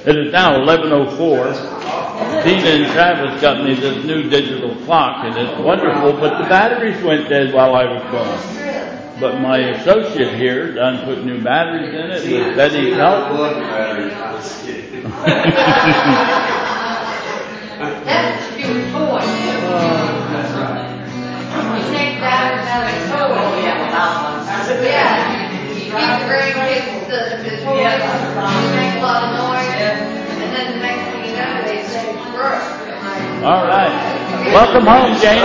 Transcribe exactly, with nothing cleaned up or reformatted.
It is now eleven oh four. Tina and Travis got me this new digital clock, and it's wonderful, but the batteries went dead while I was gone. But my associate here done put new batteries in it with Betty's help. That's a cute toy. You take that and a toy. Yeah. You keep the grandkids the, the toys, you make a lot of noise, and then the next thing you know, they say, "Bruh." All right. Welcome home, Jane.